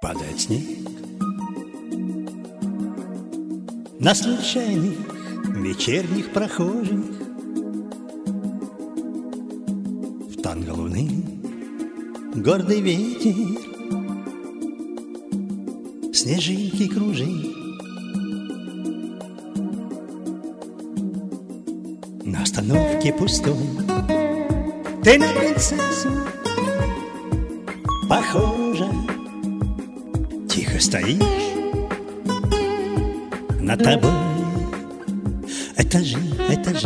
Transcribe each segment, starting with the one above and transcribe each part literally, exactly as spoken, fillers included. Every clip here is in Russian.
падает снег на случайных вечерних прохожих. В танго луны гордый ветер снежинки кружит. На остановке пустой ты на принцессу похожа. Тихо стоишь, над тобой этажи, этажи.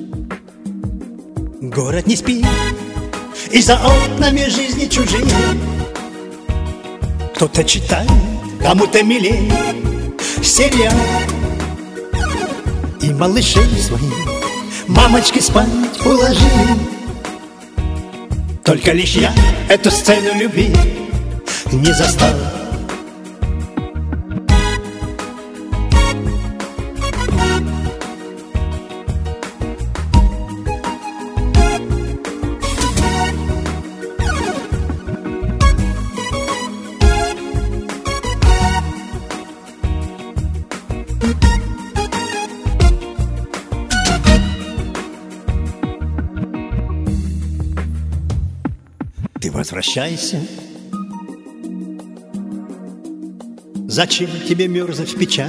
Город не спит, и за окнами жизни чужие. Кто-то читает, кому-то милее сериал. И малышей своих мамочки спать уложили. Только лишь я эту сцену любви не застал. Ты возвращайся. Зачем тебе мерзнуть в печали?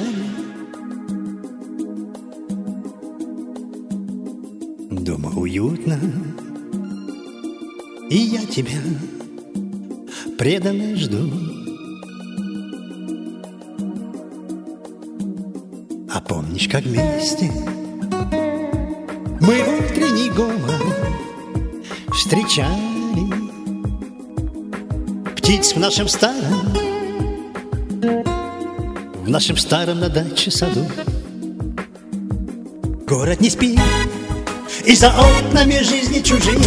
Дома уютно, и я тебя преданно жду. А помнишь, как вместе мы утренний говор встречали птиц в нашем старом, в нашем старом на даче саду. Город не спит, и за окнами жизни чужие.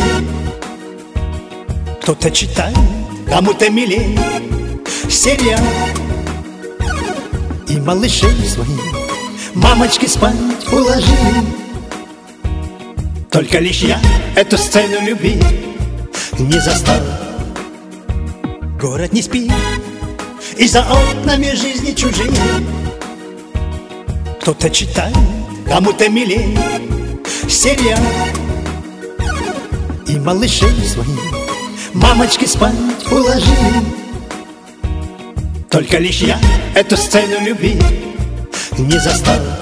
Кто-то читает, кому-то милее сериал. И малышей своих мамочки спать уложили. Только лишь я эту сцену любви не застал. Город не спит, и за окнами жизни чужие. Кто-то читает, кому-то милее сериал. И малышей своих мамочки спать уложили. Только лишь я эту сцену любви не застал.